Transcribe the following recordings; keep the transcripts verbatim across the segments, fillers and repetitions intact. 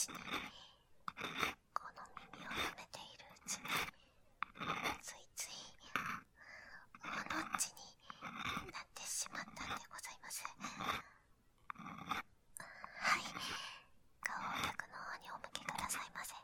にこの耳を舐めているうちについつい大のっちになってしまったんでございます。はい、顔を逆の方にお向けくださいませ。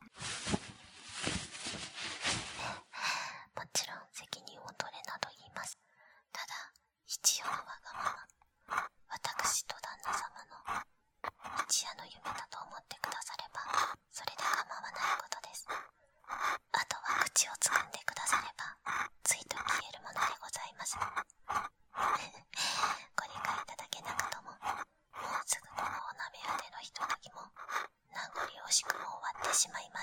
もちろん責任を取れなど言います。ただ一応のわがまま、私と旦那様の一夜の夢だと思ってくださればそれで構わないことです。あとは口をつぐんでくださればついと消えるものでございます。ご理解いただけなくとも、もうすぐこのお鍋屋でのひとときも名残惜しくも終わってしまいます。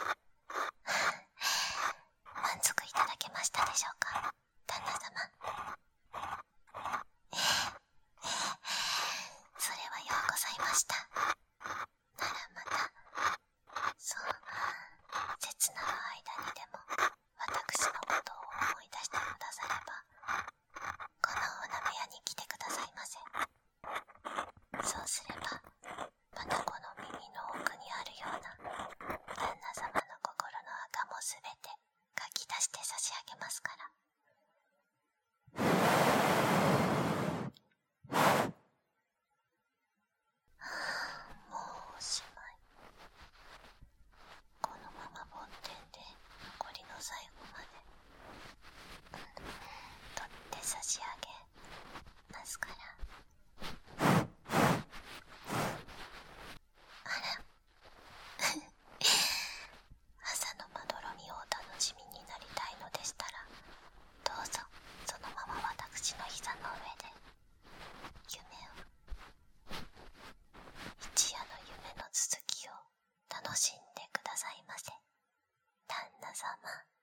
満足いただけましたでしょうか、旦那様。ええええ、それはようございました。ならまたそう切なる間にでも私のことを思い出してくださればこのお鍋屋に来てくださいませ。そうすればまたこの耳の奥にあるような旦那様の心の垢もすべてかき出して差し上げますから。もうおしまい。このまま梵天で残りの最後まで取って差し上げますから。あら朝のまどろみをお楽しみになりたいのでしたらどうぞそのまま私の膝の上で夢を、一夜の夢の続きを楽しんでくださいませ、旦那様。